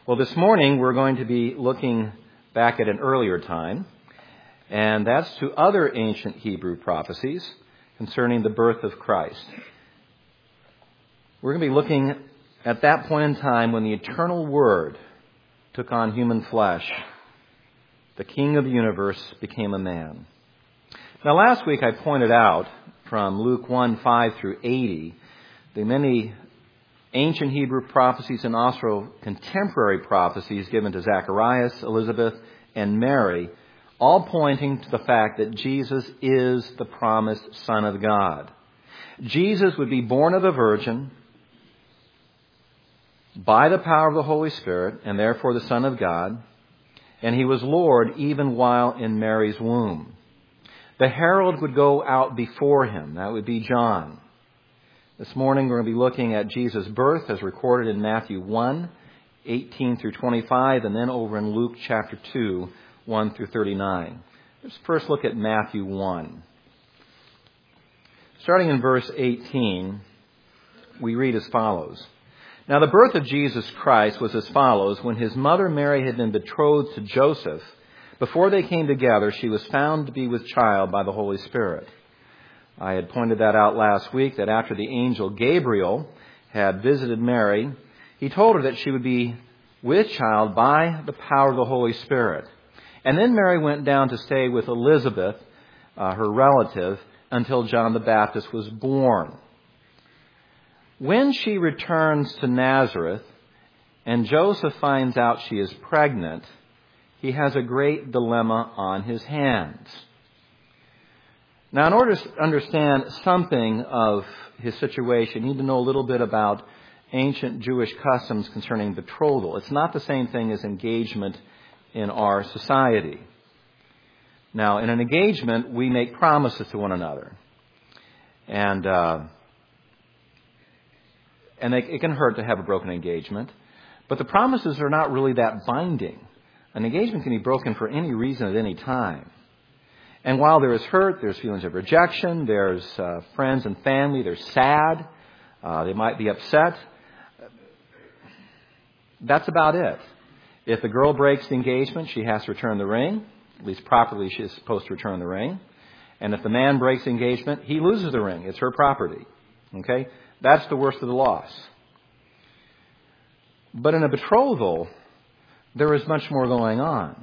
Well, this morning we're going to be looking back at an earlier time, and that's to other ancient Hebrew prophecies concerning the birth of Christ. We're going to be looking at that point in time when the eternal Word took on human flesh. The King of the universe became a man. Now, last week I pointed out from Luke 1:5 through 80, the many ancient Hebrew prophecies and also contemporary prophecies given to Zacharias, Elizabeth, and Mary, all pointing to the fact that Jesus is the promised Son of God. Jesus would be born of a virgin by the power of the Holy Spirit, and therefore the Son of God, and he was Lord even while in Mary's womb. The herald would go out before him. That would be John. This morning we're going to be looking at Jesus' birth as recorded in Matthew 1:18 through 25, and then over in Luke chapter 2, 1 through 39. Let's first look at Matthew 1. Starting in verse 18, we read as follows. Now the birth of Jesus Christ was as follows. When his mother Mary had been betrothed to Joseph, before they came together, she was found to be with child by the Holy Spirit. I had pointed that out last week, that after the angel Gabriel had visited Mary, he told her that she would be with child by the power of the Holy Spirit. And then Mary went down to stay with Elizabeth, her relative, until John the Baptist was born. When she returns to Nazareth and Joseph finds out she is pregnant, he has a great dilemma on his hands. Now, in order to understand something of his situation, you need to know a little bit about ancient Jewish customs concerning betrothal. It's not the same thing as engagement in our society. Now, in an engagement, we make promises to one another. And it can hurt to have a broken engagement. But the promises are not really that binding. An engagement can be broken for any reason at any time. And while there is hurt, there's feelings of rejection, there's friends and family, they're sad, they might be upset. That's about it. If the girl breaks the engagement, she has to return the ring. At least properly she is supposed to return the ring. And if the man breaks the engagement, he loses the ring. It's her property. Okay? That's the worst of the loss. But in a betrothal, there is much more going on.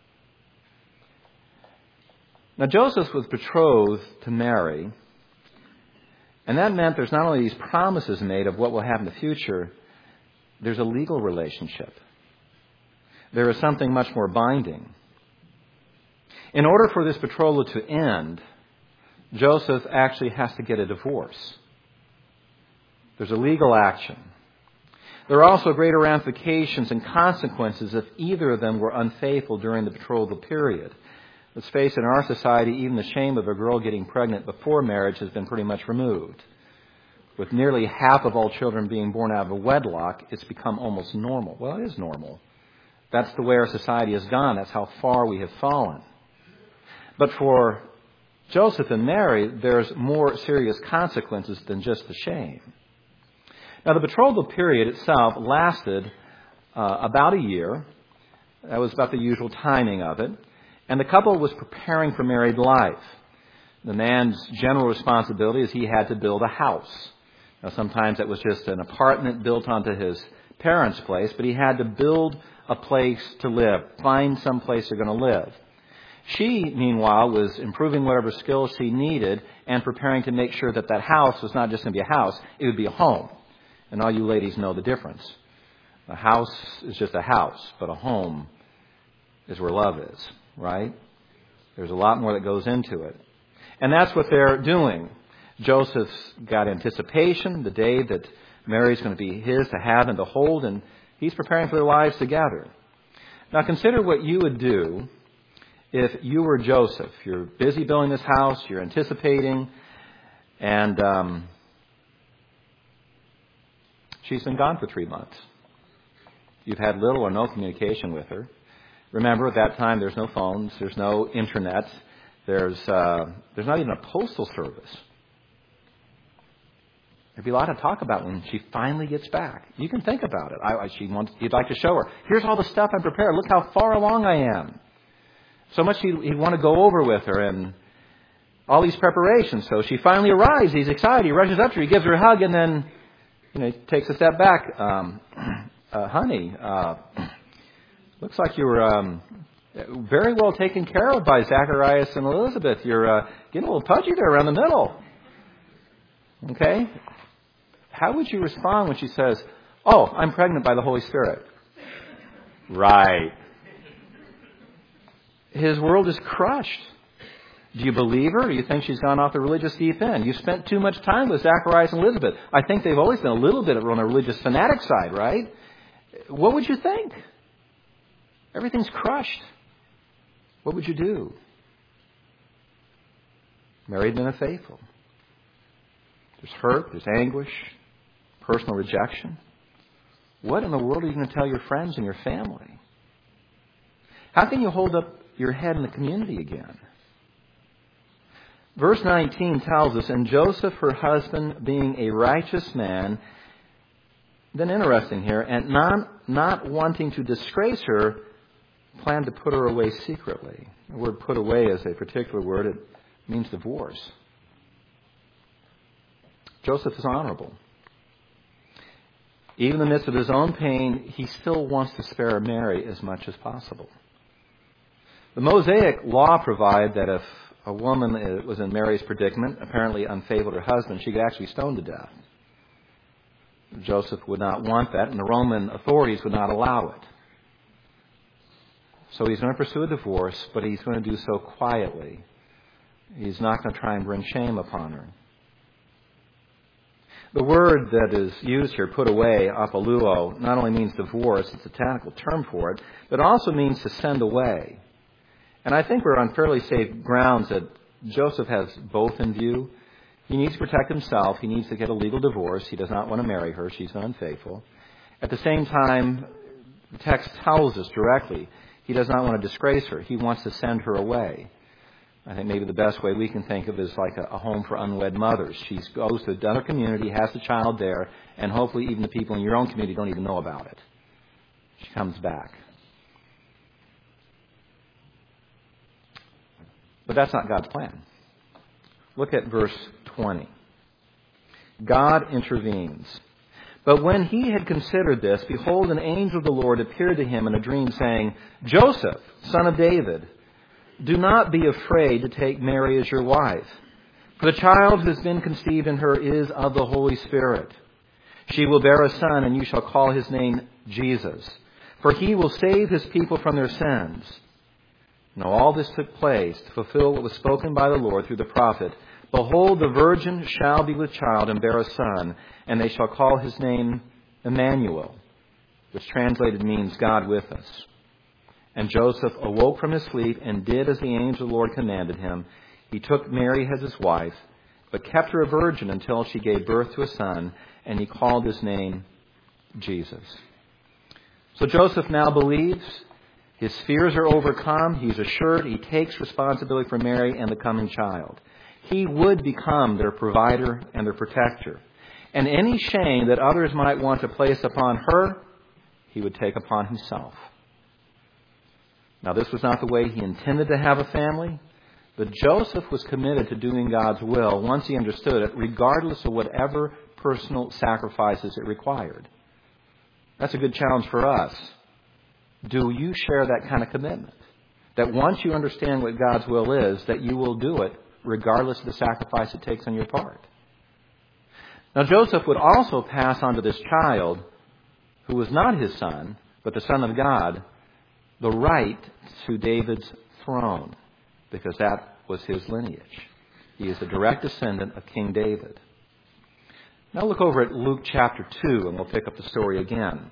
Now, Joseph was betrothed to Mary, and that meant there's not only these promises made of what will happen in the future, there's a legal relationship. There is something much more binding. In order for this betrothal to end, Joseph actually has to get a divorce. There's a legal action. There are also greater ramifications and consequences if either of them were unfaithful during the betrothal period. Let's face it, in our society, even the shame of a girl getting pregnant before marriage has been pretty much removed. With nearly half of all children being born out of a wedlock, it's become almost normal. Well, it is normal. That's the way our society has gone. That's how far we have fallen. But for Joseph and Mary, there's more serious consequences than just the shame. Now, the betrothal period itself lasted about a year. That was about the usual timing of it. And the couple was preparing for married life. The man's general responsibility is he had to build a house. Now, sometimes that was just an apartment built onto his parents' place, but he had to build a place to live, find some place they're going to live. She, meanwhile, was improving whatever skills she needed and preparing to make sure that that house was not just going to be a house, it would be a home. And all you ladies know the difference. A house is just a house, but a home is where love is. Right? There's a lot more that goes into it. And that's what they're doing. Joseph's got anticipation, the day that Mary's going to be his to have and to hold, and he's preparing for their lives together. Now consider what you would do if you were Joseph. You're busy building this house, you're anticipating, and she's been gone for 3 months. You've had little or no communication with her. Remember, at that time, there's no phones, there's no internet, there's not even a postal service. There'd be a lot to talk about when she finally gets back. You can think about it. He'd like to show her, here's all the stuff I'm prepared. Look how far along I am. So much he'd want to go over with her and all these preparations. So she finally arrives. He's excited. He rushes up to her. He gives her a hug and then, he takes a step back. Honey, looks like you were very well taken care of by Zacharias and Elizabeth. You're getting a little pudgy there around the middle. Okay? How would you respond when she says, oh, I'm pregnant by the Holy Spirit? Right. His world is crushed. Do you believe her, or do you think she's gone off the religious deep end? You spent too much time with Zacharias and Elizabeth. I think they've always been a little bit on a religious fanatic side, right? What would you think? Everything's crushed. What would you do? Mary had been unfaithful. There's hurt, there's anguish, personal rejection. What in the world are you going to tell your friends and your family? How can you hold up your head in the community again? Verse 19 tells us, and Joseph, her husband, being a righteous man, then interesting here, and not wanting to disgrace her, planned to put her away secretly. The word put away is a particular word. It means divorce. Joseph is honorable. Even in the midst of his own pain, he still wants to spare Mary as much as possible. The Mosaic law provided that if a woman was in Mary's predicament, apparently unfaithful to her husband, she could actually be stoned to death. Joseph would not want that, and the Roman authorities would not allow it. So he's going to pursue a divorce, but he's going to do so quietly. He's not going to try and bring shame upon her. The word that is used here, put away, apaluo, not only means divorce, it's a technical term for it, but it also means to send away. And I think we're on fairly safe grounds that Joseph has both in view. He needs to protect himself. He needs to get a legal divorce. He does not want to marry her. She's unfaithful. At the same time, the text tells us directly, he does not want to disgrace her. He wants to send her away. I think maybe the best way we can think of it is like a home for unwed mothers. She goes to another community, has the child there, and hopefully even the people in your own community don't even know about it. She comes back. But that's not God's plan. Look at verse 20. God intervenes. But when he had considered this, behold, an angel of the Lord appeared to him in a dream, saying, Joseph, son of David, do not be afraid to take Mary as your wife, for the child who has been conceived in her is of the Holy Spirit. She will bear a son, and you shall call his name Jesus, for he will save his people from their sins. Now all this took place to fulfill what was spoken by the Lord through the prophet. Behold, the virgin shall be with child and bear a son, and they shall call his name Emmanuel, which translated means God with us. And Joseph awoke from his sleep and did as the angel of the Lord commanded him. He took Mary as his wife, but kept her a virgin until she gave birth to a son, and he called his name Jesus. So Joseph now believes. His fears are overcome. He's assured. He takes responsibility for Mary and the coming child. He would become their provider and their protector. And any shame that others might want to place upon her, he would take upon himself. Now, this was not the way he intended to have a family, but Joseph was committed to doing God's will once he understood it, regardless of whatever personal sacrifices it required. That's a good challenge for us. Do you share that kind of commitment? That once you understand what God's will is, that you will do it regardless of the sacrifice it takes on your part. Now, Joseph would also pass on to this child, who was not his son, but the Son of God, the right to David's throne, because that was his lineage. He is a direct descendant of King David. Now look over at Luke chapter 2, and we'll pick up the story again.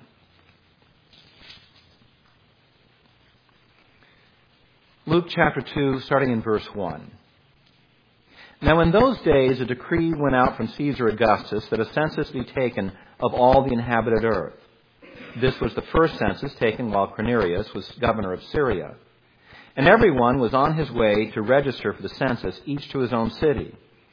Luke chapter 2, starting in verse 1. Now in those days a decree went out from Caesar Augustus that a census be taken of all the inhabited earth. This was the first census taken while Quirinius was governor of Syria. And everyone was on his way to register for the census, each to his own city.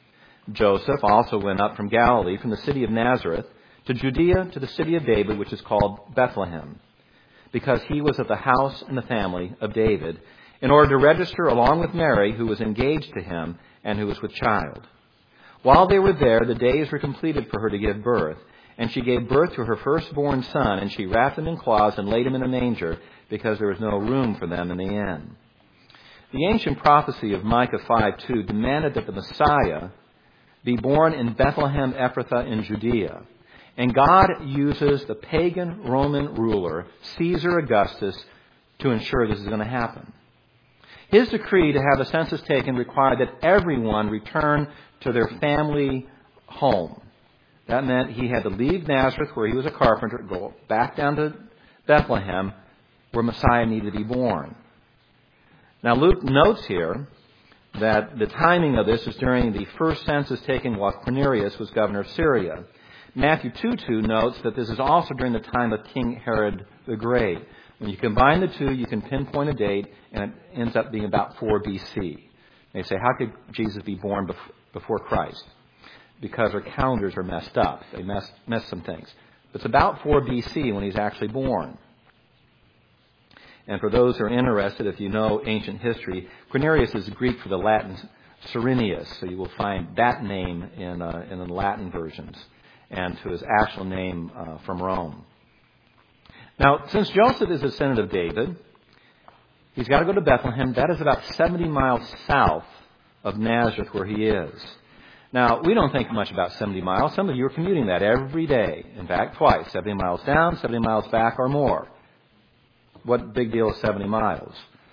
Joseph also went up from Galilee, from the city of Nazareth, to Judea, to the city of David, which is called Bethlehem, because he was of the house and the family of David, in order to register along with Mary, who was engaged to him and who was with child. While they were there, the days were completed for her to give birth, and she gave birth to her firstborn son, and she wrapped him in cloths and laid him in a manger, because there was no room for them in the inn. The ancient prophecy of Micah 5:2 demanded that the Messiah be born in Bethlehem Ephrathah in Judea. And God uses the pagan Roman ruler, Caesar Augustus, to ensure this is going to happen. His decree to have a census taken required that everyone return to their family home. That meant he had to leave Nazareth, where he was a carpenter, go back down to Bethlehem, where Messiah needed to be born. Now, Luke notes here that the timing of this is during the first census taken while Quirinius was governor of Syria. Matthew 2:2 notes that this is also during the time of King Herod the Great. When you combine the two, you can pinpoint a date, and it ends up being about 4 BC. They say, how could Jesus be born before Christ? Because our calendars are messed up. They mess some things. It's about 4 BC when he's actually born. And for those who are interested, if you know ancient history, Quirinius is Greek for the Latin Cyrenius, so you will find that name in the Latin versions, and to his actual name from Rome. Now, since Joseph is a descendant of David, he's got to go to Bethlehem. That is about 70 miles south of Nazareth, where he is. Now, we don't think much about 70 miles. Some of you are commuting that every day. In fact, twice. 70 miles down, 70 miles back, or more. What big deal is 70 miles?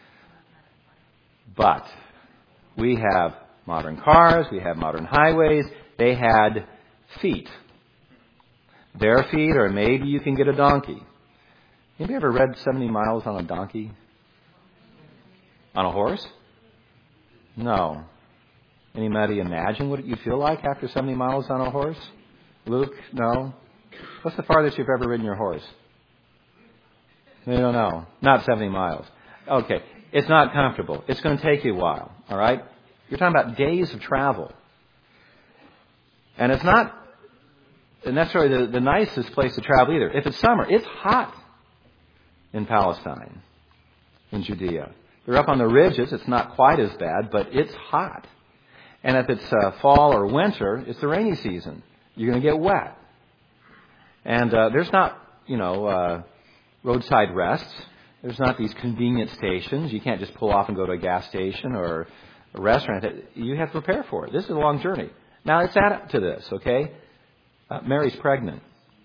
But we have modern cars. We have modern highways. They had feet. Bare feet, or maybe you can get a donkey. Have you ever read 70 miles on a donkey? On a horse? No. Anybody imagine what you'd feel like after 70 miles on a horse? Luke? No? What's the farthest you've ever ridden your horse? You don't know. Not 70 miles. Okay. It's not comfortable. It's going to take you a while. All right? You're talking about days of travel. And it's not necessarily the nicest place to travel either. If it's summer, it's hot in Palestine, in Judea. They're up on the ridges. It's not quite as bad, but it's hot. And if it's fall or winter, it's the rainy season. You're going to get wet. And there's not, roadside rests. There's not these convenient stations. You can't just pull off and go to a gas station or a restaurant. You have to prepare for it. This is a long journey. Now, let's add to this, okay? Mary's pregnant.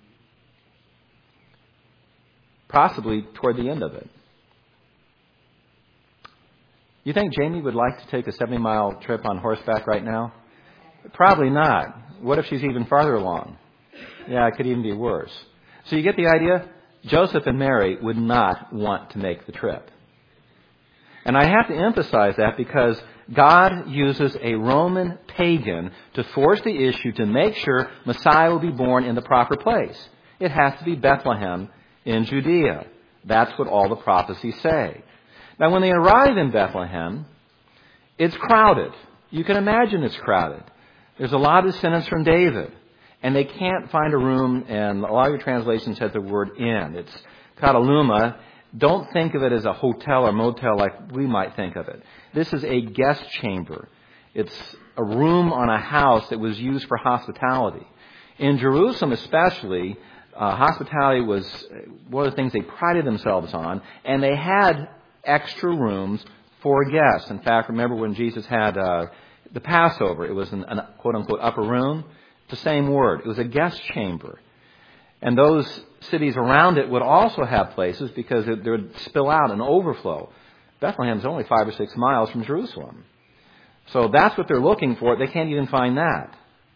Possibly toward the end of it. You think Jamie would like to take a 70-mile trip on horseback right now? Probably not. What if she's even farther along? Yeah, it could even be worse. So you get the idea? Joseph and Mary would not want to make the trip. And I have to emphasize that because God uses a Roman pagan to force the issue to make sure Messiah will be born in the proper place. It has to be Bethlehem in Judea. That's what all the prophecies say. Now, when they arrive in Bethlehem, it's crowded. You can imagine it's crowded. There's a lot of descendants from David, and they can't find a room, and a lot of your translations have the word inn. It's kataluma. Don't think of it as a hotel or motel like we might think of it. This is a guest chamber. It's a room on a house that was used for hospitality. In Jerusalem especially, hospitality was one of the things they prided themselves on, and they had extra rooms for guests. In fact, remember when Jesus had the Passover, it was an quote-unquote upper room. It's the same word. It was a guest chamber. And those cities around it would also have places because it would spill out and overflow. Bethlehem's only 5 or 6 miles from Jerusalem. So that's what they're looking for. They can't even find that.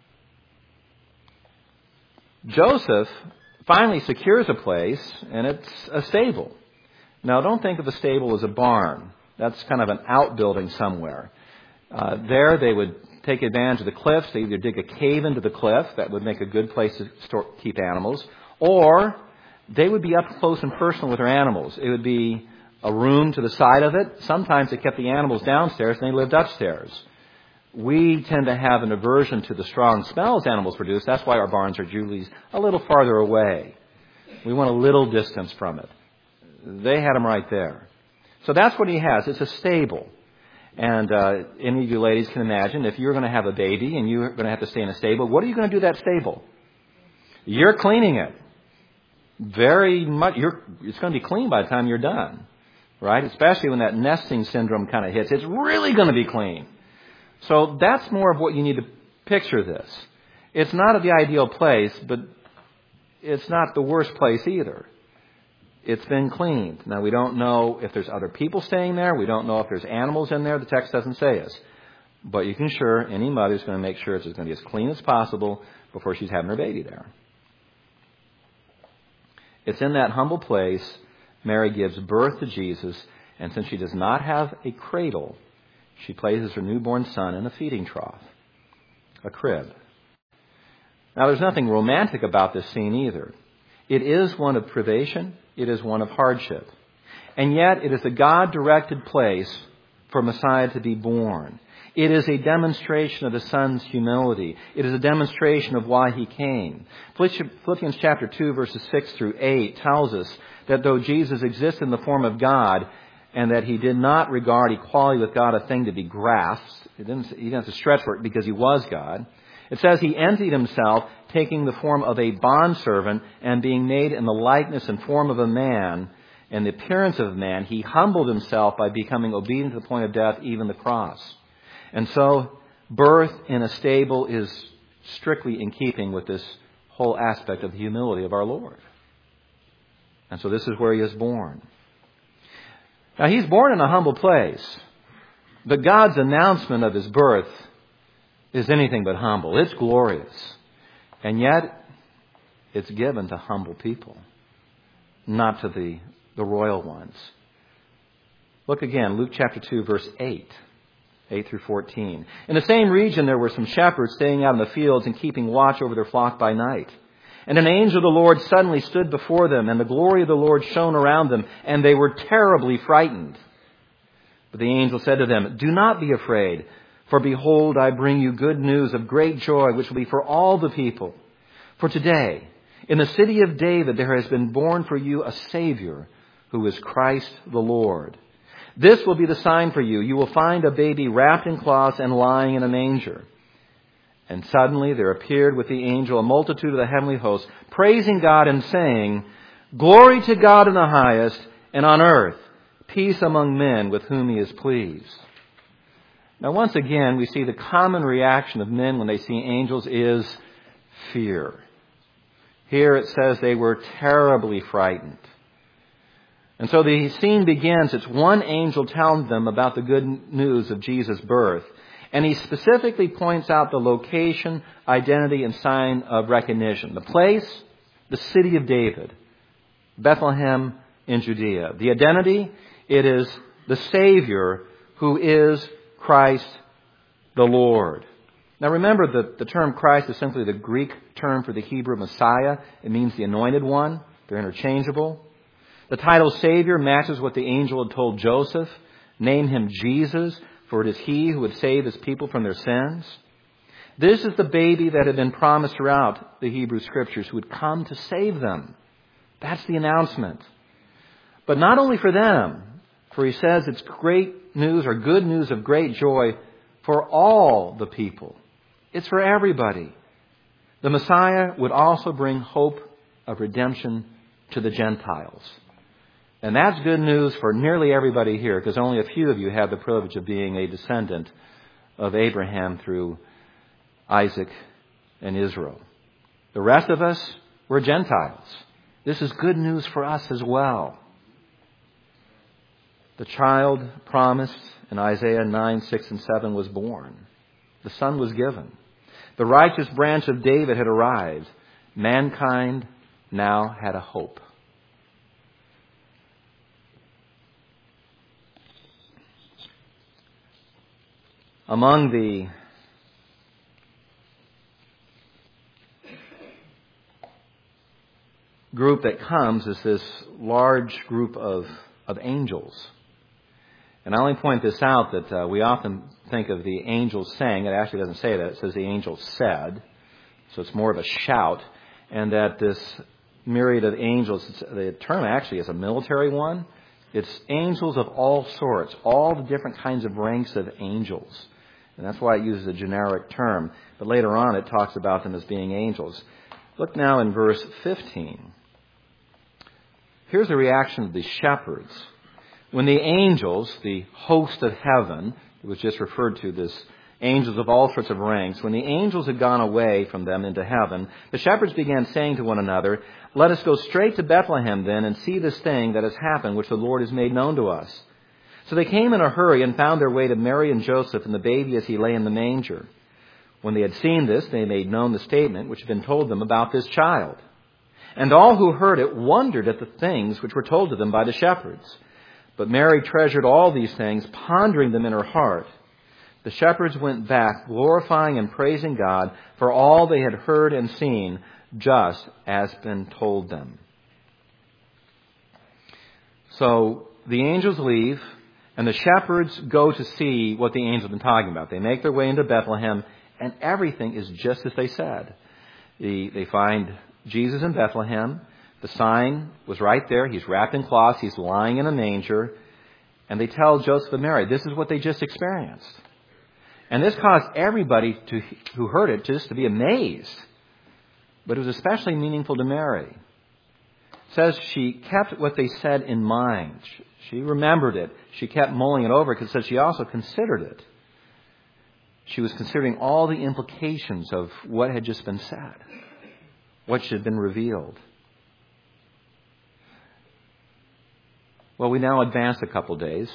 Joseph finally secures a place, and it's a stable. Now, don't think of a stable as a barn. That's kind of an outbuilding somewhere. There they would take advantage of the cliffs. They either dig a cave into the cliff. That would make a good place to keep animals. Or they would be up close and personal with their animals. It would be a room to the side of it. Sometimes they kept the animals downstairs and they lived upstairs. we tend to have an aversion to the strong smells animals produce. That's why our barns are usually a little farther away. We want a little distance from it. They had them right there. So that's what he has. It's a stable. And any of you ladies can imagine if you're going to have a baby and you're going to have to stay in a stable, what are you going to do to that stable? You're cleaning it. Very much. It's going to be clean by the time you're done. Right? Especially when that nesting syndrome kind of hits. It's really going to be clean. So that's more of what you need to picture this. It's not the ideal place, but it's not the worst place either. It's been cleaned. Now, we don't know if there's other people staying there. We don't know if there's animals in there. The text doesn't say us. But you can sure any mother's going to make sure it's going to be as clean as possible before she's having her baby there. It's in that humble place Mary gives birth to Jesus, and since she does not have a cradle, she places her newborn son in a feeding trough, a crib. Now, there's nothing romantic about this scene either. It is one of privation. It is one of hardship. And yet, it is a God-directed place for Messiah to be born. It is a demonstration of the Son's humility. It is a demonstration of why He came. Philippians chapter 2, verses 6 through 8 tells us that though Jesus existed in the form of God, and that He did not regard equality with God a thing to be grasped, He didn't have to stretch for it because He was God. It says He emptied Himself, taking the form of a bondservant, and being made in the likeness and form of a man, and the appearance of a man, He humbled Himself by becoming obedient to the point of death, even the cross. And so, birth in a stable is strictly in keeping with this whole aspect of the humility of our Lord. And so this is where He is born. Now, He's born in a humble place, but God's announcement of His birth is anything but humble. It's glorious. And yet, it's given to humble people, not to the royal ones. Look again, Luke chapter 2, verse 8 through 14. In the same region, there were some shepherds staying out in the fields and keeping watch over their flock by night. And an angel of the Lord suddenly stood before them, and the glory of the Lord shone around them, and they were terribly frightened. But the angel said to them, "Do not be afraid, for behold, I bring you good news of great joy, which will be for all the people. For today, in the city of David, there has been born for you a Savior, who is Christ the Lord. This will be the sign for you. You will find a baby wrapped in cloths and lying in a manger." And suddenly there appeared with the angel a multitude of the heavenly hosts, praising God and saying, "Glory to God in the highest, and on earth, peace among men with whom He is pleased." Now, once again, we see the common reaction of men when they see angels is fear. Here it says they were terribly frightened. And so the scene begins. It's one angel telling them about the good news of Jesus' birth. And he specifically points out the location, identity, and sign of recognition. The place, the city of David, Bethlehem in Judea. The identity, it is the Savior who is Christ the Lord. Now remember that the term Christ is simply the Greek term for the Hebrew Messiah. It means the anointed one. They're interchangeable. The title Savior matches what the angel had told Joseph. Name Him Jesus, for it is He who would save His people from their sins. This is the baby that had been promised throughout the Hebrew Scriptures, who would come to save them. That's the announcement. But not only for them, for He says it's great news or good news of great joy for all the people. It's for everybody. The Messiah would also bring hope of redemption to the Gentiles. And that's good news for nearly everybody here, because only a few of you have the privilege of being a descendant of Abraham through Isaac and Israel. The rest of us, we're Gentiles. This is good news for us as well. The child promised in Isaiah 9, 6, and 7 was born. The Son was given. The righteous branch of David had arrived. Mankind now had a hope. Among the group that comes is this large group of angels. And I only point this out that we often think of the angels saying. It actually doesn't say that. It says the angels said. So it's more of a shout. And that this myriad of angels, the term actually is a military one. It's angels of all sorts, all the different kinds of ranks of angels. And that's why it uses a generic term. But later on it talks about them as being angels. Look now in verse 15. Here's the reaction of the shepherds. When the angels, the host of heaven, it was just referred to, this angels of all sorts of ranks, when the angels had gone away from them into heaven, the shepherds began saying to one another, "Let us go straight to Bethlehem then and see this thing that has happened, which the Lord has made known to us." So they came in a hurry and found their way to Mary and Joseph and the baby as he lay in the manger. When they had seen this, they made known the statement which had been told them about this child. And all who heard it wondered at the things which were told to them by the shepherds. But Mary treasured all these things, pondering them in her heart. The shepherds went back, glorifying and praising God for all they had heard and seen, just as been told them. So the angels leave, and the shepherds go to see what the angels have been talking about. They make their way into Bethlehem, and everything is just as they said. They find Jesus in Bethlehem. The sign was right there. He's wrapped in cloths. He's lying in a manger. And they tell Joseph and Mary, this is what they just experienced. And this caused everybody who heard it just to be amazed. But it was especially meaningful to Mary. It says she kept what they said in mind. She remembered it. She kept mulling it over because it says she also considered it. She was considering all the implications of what had just been said, what had been revealed. Well, we now advance a couple days.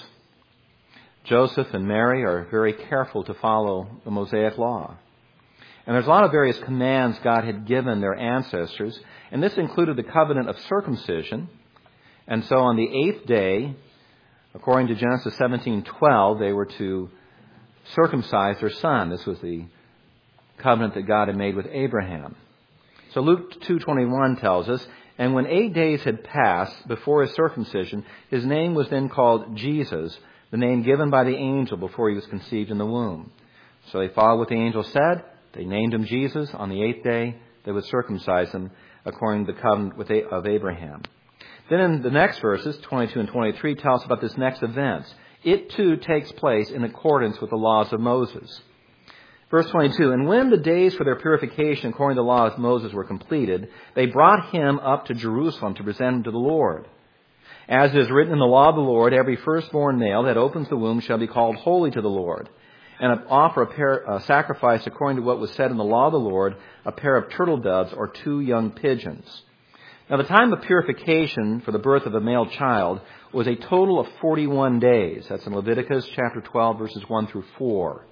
Joseph and Mary are very careful to follow the Mosaic law. And there's a lot of various commands God had given their ancestors, and this included the covenant of circumcision. And so on the 8th day, according to Genesis 17:12, they were to circumcise their son. This was the covenant that God had made with Abraham. So Luke 2:21 tells us, and when 8 days had passed before his circumcision, his name was then called Jesus, the name given by the angel before he was conceived in the womb. So they followed what the angel said. They named him Jesus. On the 8th day, they would circumcise him according to the covenant of Abraham. Then in the next verses, 22 and 23, tell us about this next event. It too takes place in accordance with the laws of Moses. Verse 22, and when the days for their purification according to the law of Moses were completed, they brought him up to Jerusalem to present him to the Lord. As is written in the law of the Lord, every firstborn male that opens the womb shall be called holy to the Lord, and offer a sacrifice according to what was said in the law of the Lord, a pair of turtle doves or 2 young pigeons. Now the time of purification for the birth of a male child was a total of 41 days. That's in Leviticus chapter 12, verses 1 through 4.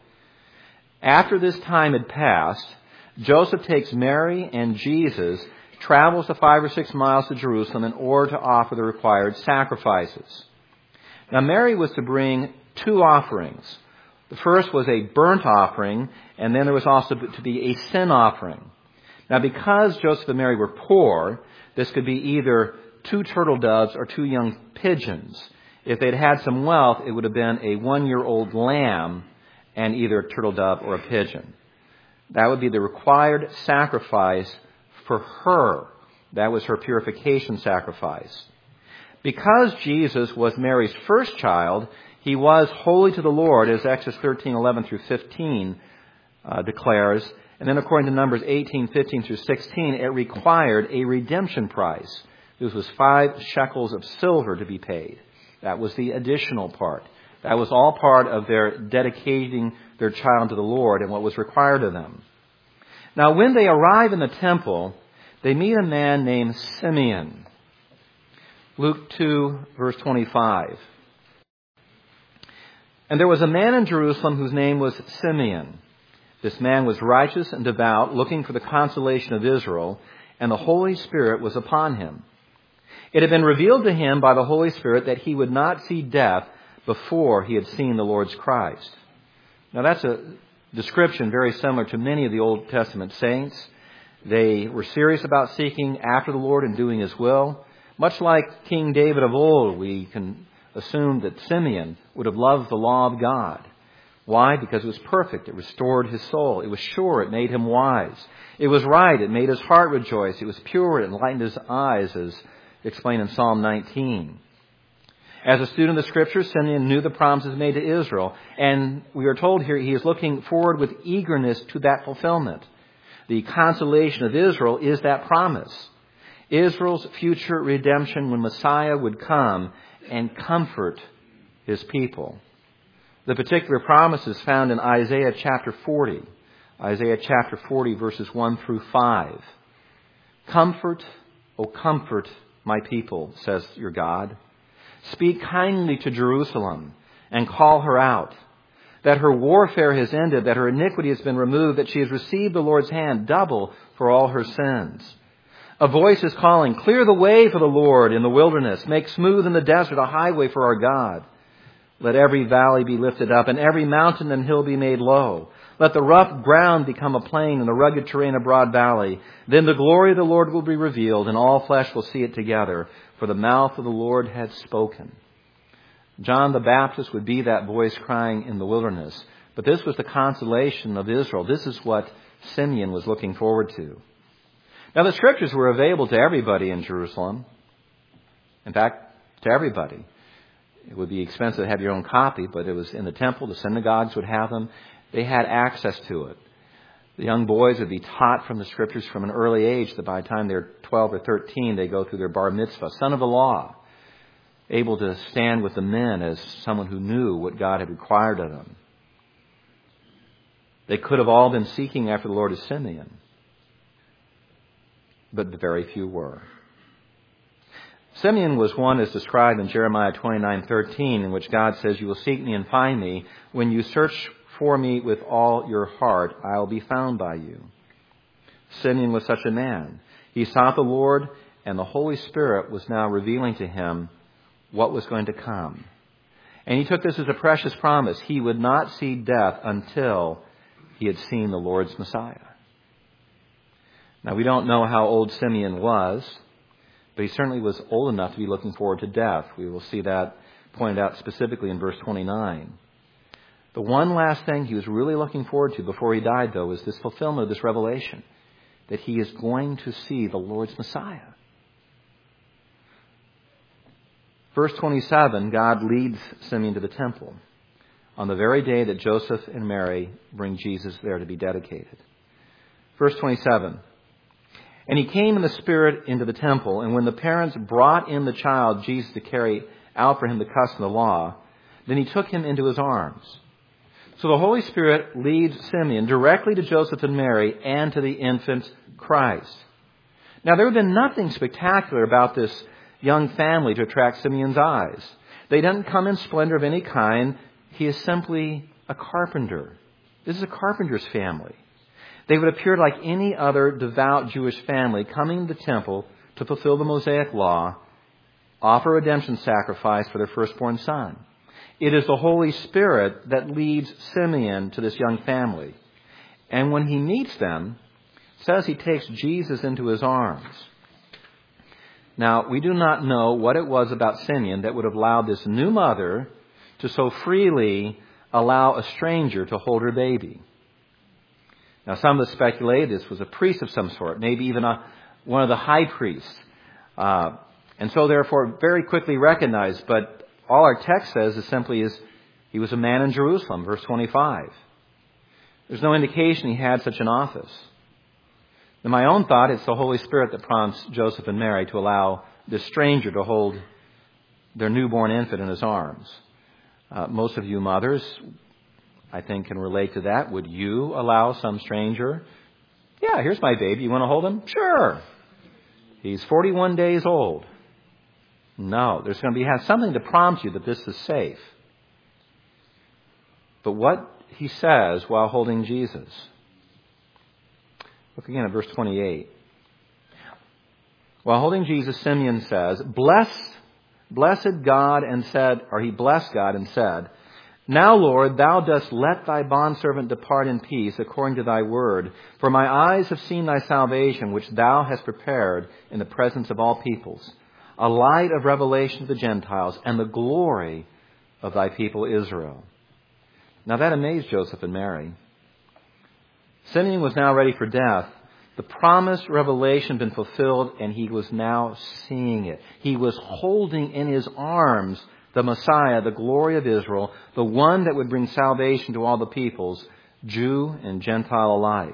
After this time had passed, Joseph takes Mary and Jesus, travels the 5 or 6 miles to Jerusalem in order to offer the required sacrifices. Now Mary was to bring 2 offerings. The first was a burnt offering, and then there was also to be a sin offering. Now because Joseph and Mary were poor, this could be either 2 turtle doves or 2 young pigeons. If they'd had some wealth, it would have been a 1-year-old lamb and either a turtle dove or a pigeon. That would be the required sacrifice for her. That was her purification sacrifice. Because Jesus was Mary's first child, he was holy to the Lord, as Exodus 13:11 through 15 declares. And then according to Numbers 18:15 through 16, it required a redemption price. This was 5 shekels of silver to be paid. That was the additional part. That was all part of their dedicating their child to the Lord and what was required of them. Now, when they arrive in the temple, they meet a man named Simeon. Luke 2, verse 25. And there was a man in Jerusalem whose name was Simeon. This man was righteous and devout, looking for the consolation of Israel, and the Holy Spirit was upon him. It had been revealed to him by the Holy Spirit that he would not see death before he had seen the Lord's Christ. Now that's a description very similar to many of the Old Testament saints. They were serious about seeking after the Lord and doing his will. Much like King David of old, we can assumed that Simeon would have loved the law of God. Why? Because it was perfect. It restored his soul. It was sure. It made him wise. It was right. It made his heart rejoice. It was pure. It enlightened his eyes, as explained in Psalm 19. As a student of the Scriptures, Simeon knew the promises made to Israel. And we are told here he is looking forward with eagerness to that fulfillment. The consolation of Israel is that promise. Israel's future redemption when Messiah would come and comfort his people. The particular promise is found in Isaiah chapter 40. Isaiah chapter 40, verses 1 through 5. Comfort, O comfort my people, says your God. Speak kindly to Jerusalem and call her out, that her warfare has ended, that her iniquity has been removed, that she has received the Lord's hand double for all her sins. A voice is calling, clear the way for the Lord in the wilderness, make smooth in the desert a highway for our God. Let every valley be lifted up, and every mountain and hill be made low. Let the rough ground become a plain, and the rugged terrain a broad valley. Then the glory of the Lord will be revealed, and all flesh will see it together, for the mouth of the Lord had spoken. John the Baptist would be that voice crying in the wilderness. But this was the consolation of Israel. This is what Simeon was looking forward to. Now, the Scriptures were available to everybody in Jerusalem. In fact, to everybody. It would be expensive to have your own copy, but it was in the temple. The synagogues would have them. They had access to it. The young boys would be taught from the Scriptures from an early age, that by the time they're 12 or 13, they go through their bar mitzvah, son of the law, able to stand with the men as someone who knew what God had required of them. They could have all been seeking after the Lord as Simeon, but very few were. Simeon was one as described in Jeremiah 29:13, in which God says, you will seek me and find me. When you search for me with all your heart, I will be found by you. Simeon was such a man. He sought the Lord, and the Holy Spirit was now revealing to him what was going to come. And he took this as a precious promise. He would not see death until he had seen the Lord's Messiah. Now, we don't know how old Simeon was, but he certainly was old enough to be looking forward to death. We will see that pointed out specifically in verse 29. The one last thing he was really looking forward to before he died, though, was this fulfillment of this revelation, that he is going to see the Lord's Messiah. Verse 27, God leads Simeon to the temple on the very day that Joseph and Mary bring Jesus there to be dedicated. Verse 27, and he came in the Spirit into the temple, and when the parents brought in the child Jesus to carry out for him the custom of the law, then he took him into his arms. So the Holy Spirit leads Simeon directly to Joseph and Mary and to the infant Christ. Now, there had been nothing spectacular about this young family to attract Simeon's eyes. They didn't come in splendor of any kind. He is simply a carpenter. This is a carpenter's family. They would appear like any other devout Jewish family coming to the temple to fulfill the Mosaic law, offer a redemption sacrifice for their firstborn son. It is the Holy Spirit that leads Simeon to this young family. And when he meets them, it says he takes Jesus into his arms. Now, we do not know what it was about Simeon that would have allowed this new mother to so freely allow a stranger to hold her baby. Now, some have speculated this was a priest of some sort, maybe even one of the high priests. And so, therefore, very quickly recognized. But all our text says is simply he was a man in Jerusalem, verse 25. There's no indication he had such an office. In my own thought, it's the Holy Spirit that prompts Joseph and Mary to allow this stranger to hold their newborn infant in his arms. Most of you mothers, I think, can relate to that. Would you allow some stranger? Yeah, here's my baby. You want to hold him? Sure. He's 41 days old. No, there's going to have something to prompt you that this is safe. But what he says while holding Jesus. Look again at verse 28. While holding Jesus, Simeon says, blessed God, and said, or he blessed God and said, now, Lord, thou dost let thy bondservant depart in peace according to thy word. For my eyes have seen thy salvation, which thou hast prepared in the presence of all peoples, a light of revelation to the Gentiles, and the glory of thy people Israel." Now that amazed Joseph and Mary. Simeon was now ready for death. The promised revelation had been fulfilled, and he was now seeing it. He was holding in his arms the Messiah, the glory of Israel, the one that would bring salvation to all the peoples, Jew and Gentile alike.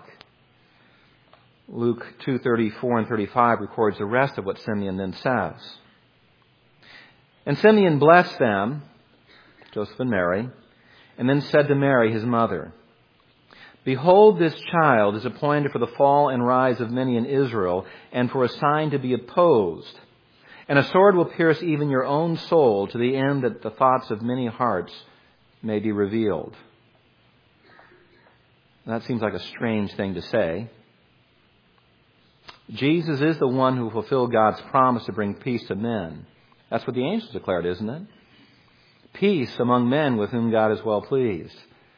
Luke 2:34 and 35 records the rest of what Simeon then says. "And Simeon blessed them," Joseph and Mary, "and then said to Mary, his mother, Behold, this child is appointed for the fall and rise of many in Israel, and for a sign to be opposed. And a sword will pierce even your own soul, to the end that the thoughts of many hearts may be revealed." That seems like a strange thing to say. Jesus is the one who fulfilled God's promise to bring peace to men. That's what the angels declared, isn't it? Peace among men with whom God is well pleased.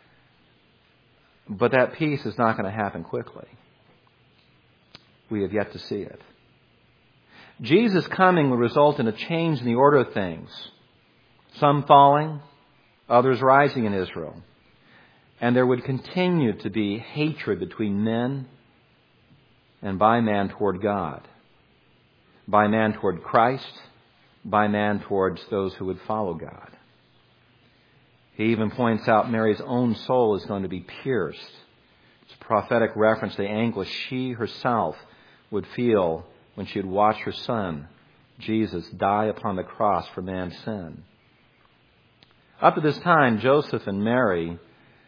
But that peace is not going to happen quickly. We have yet to see it. Jesus' coming will result in a change in the order of things. Some falling, others rising in Israel. And there would continue to be hatred between men and by man toward God. By man toward Christ. By man towards those who would follow God. He even points out Mary's own soul is going to be pierced. It's a prophetic reference to the anguish she herself would feel when she would watch her son, Jesus, die upon the cross for man's sin. Up to this time, Joseph and Mary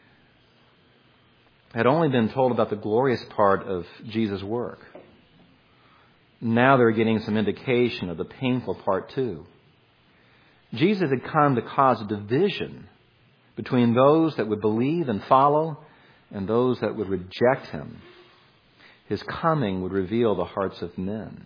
had only been told about the glorious part of Jesus' work. Now they're getting some indication of the painful part too. Jesus had come to cause a division between those that would believe and follow and those that would reject him. His coming would reveal the hearts of men.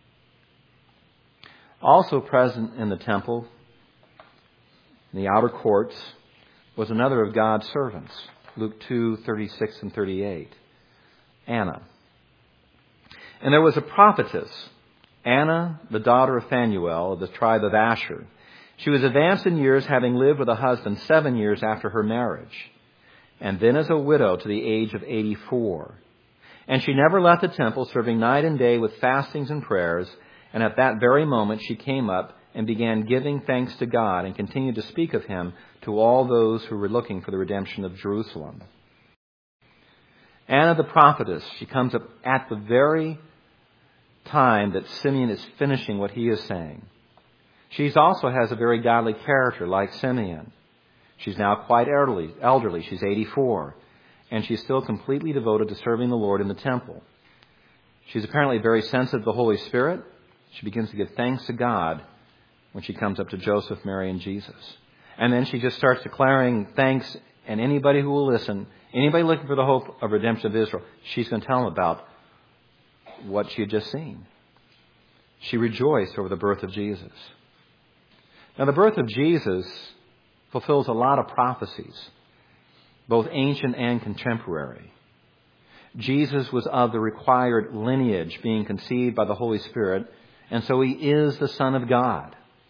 Also present in the temple, in the outer courts, was another of God's servants. Luke 2:36 and 38. Anna. And there was a prophetess, Anna, the daughter of Phanuel of the tribe of Asher. She was advanced in years, having lived with a husband 7 years after her marriage, and then as a widow to the age of 84. And she never left the temple, serving night and day with fastings and prayers. And at that very moment she came up and began giving thanks to God and continued to speak of him to all those who were looking for the redemption of Jerusalem. Anna the prophetess, she comes up at the very time that Simeon is finishing what he is saying. She also has a very godly character like Simeon. She's now quite elderly. She's 84. And she's still completely devoted to serving the Lord in the temple. She's apparently very sensitive to the Holy Spirit. She begins to give thanks to God when she comes up to Joseph, Mary, and Jesus. And then she just starts declaring thanks, and anybody who will listen, anybody looking for the hope of redemption of Israel, she's going to tell them about what she had just seen. She rejoiced over the birth of Jesus. Now, the birth of Jesus fulfills a lot of prophecies, both ancient and contemporary. Jesus was of the required lineage, being conceived by the Holy Spirit, and so he is the Son of God.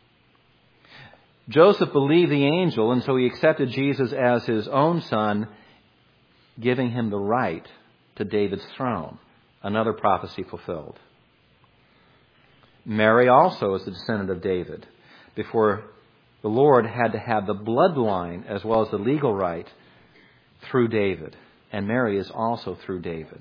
Joseph believed the angel, and so he accepted Jesus as his own son, giving him the right to David's throne. Another prophecy fulfilled. Mary also is the descendant of David. Before the Lord had to have the bloodline as well as the legal right through David. And Mary is also through David.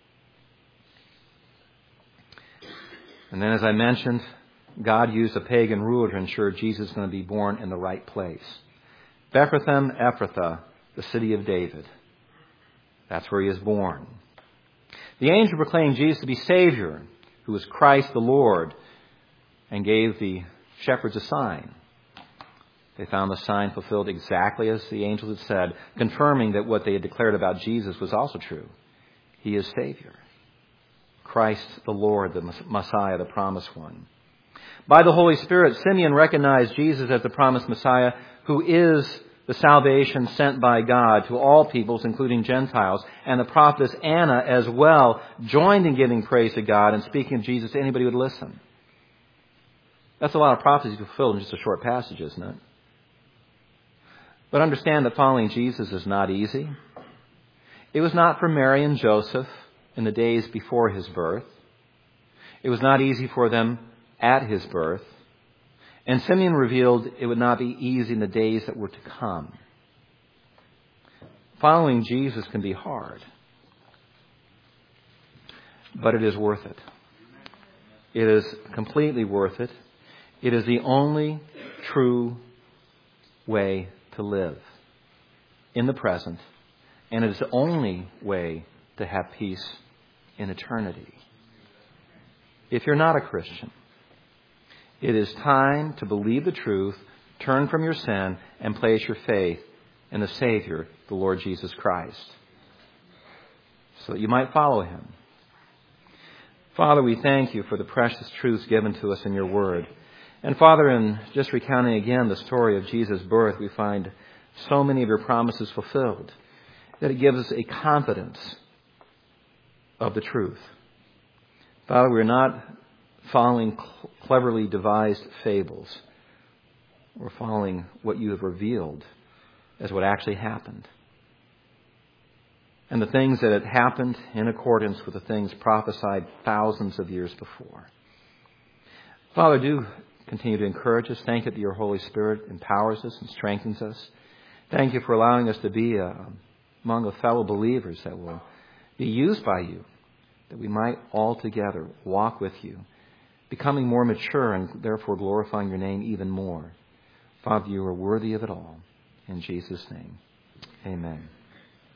And then, as I mentioned, God used a pagan ruler to ensure Jesus is going to be born in the right place. Bethlehem Ephrathah, the city of David. That's where he is born. The angel proclaimed Jesus to be Savior, who is Christ the Lord, and gave the shepherds a sign. They found the sign fulfilled exactly as the angels had said, confirming that what they had declared about Jesus was also true. He is Savior. Christ the Lord, the Messiah, the promised one. By the Holy Spirit, Simeon recognized Jesus as the promised Messiah, who is the salvation sent by God to all peoples, including Gentiles. And the prophetess Anna as well joined in giving praise to God and speaking of Jesus to anybody who would listen. That's a lot of prophecy fulfilled in just a short passage, isn't it? But understand that following Jesus is not easy. It was not for Mary and Joseph in the days before his birth. It was not easy for them at his birth. And Simeon revealed it would not be easy in the days that were to come. Following Jesus can be hard, but it is worth it. It is completely worth it. It is the only true way to live in the present, and it is the only way to have peace in eternity. If you're not a Christian, it is time to believe the truth, turn from your sin, and place your faith in the Savior, the Lord Jesus Christ, so that you might follow him. Father, we thank you for the precious truths given to us in your word. And Father, in just recounting again the story of Jesus' birth, we find so many of your promises fulfilled, that it gives us a confidence of the truth. Father, we're not following cleverly devised fables. We're following what you have revealed as what actually happened. And the things that had happened in accordance with the things prophesied thousands of years before. Father, do continue to encourage us. Thank you that your Holy Spirit empowers us and strengthens us. Thank you for allowing us to be among the fellow believers that will be used by you, that we might all together walk with you, becoming more mature and therefore glorifying your name even more. Father, you are worthy of it all. In Jesus' name, amen.